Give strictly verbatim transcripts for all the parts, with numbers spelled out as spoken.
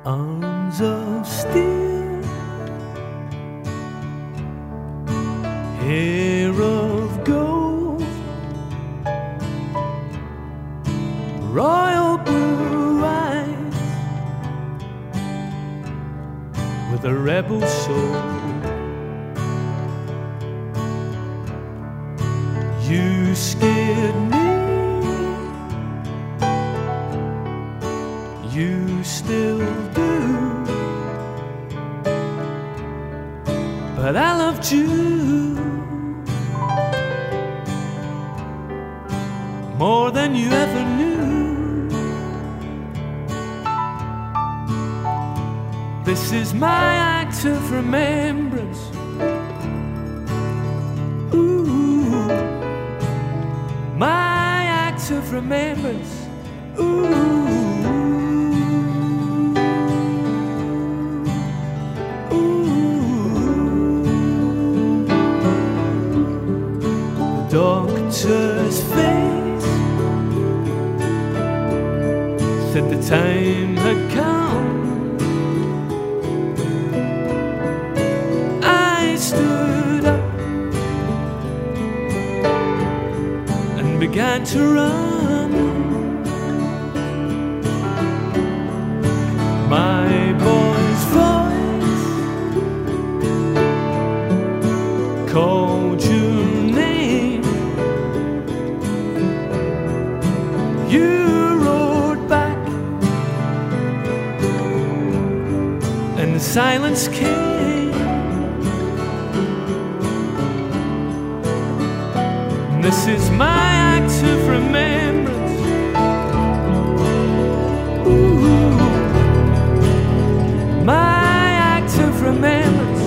arms of steel, hair of gold, royal blue eyes with a rebel soul. You scared me, you still do, but I loved you more than you ever knew. This is my act of remembrance. Ooh, my act of remembrance. Ooh. Doctor's face said the time had come. I stood up and began to run. My boy's voice called your name. You roared back, and the silence came. This is my act of remembrance. Ooh, my act of remembrance.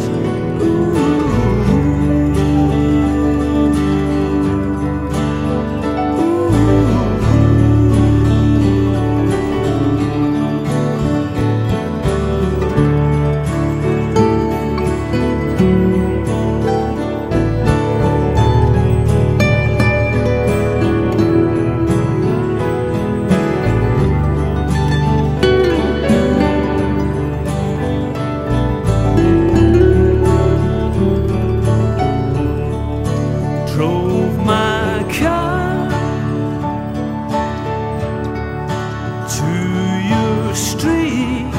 Drove my car to your street,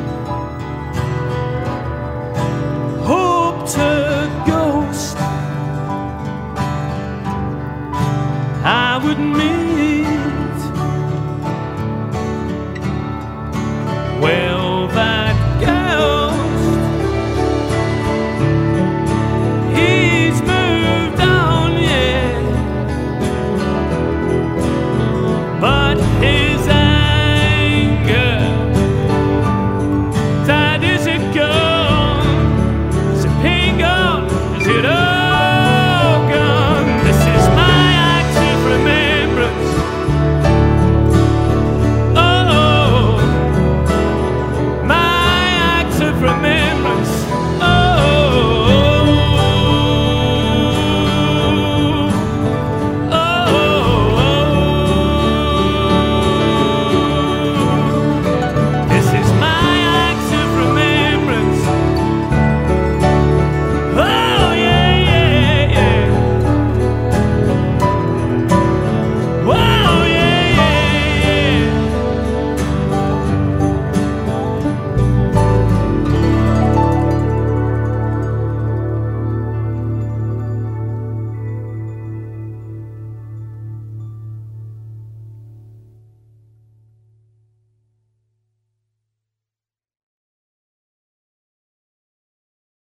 hoped a ghost I would meet. Well, that ghost, he's moved on, yeah, but his anger, that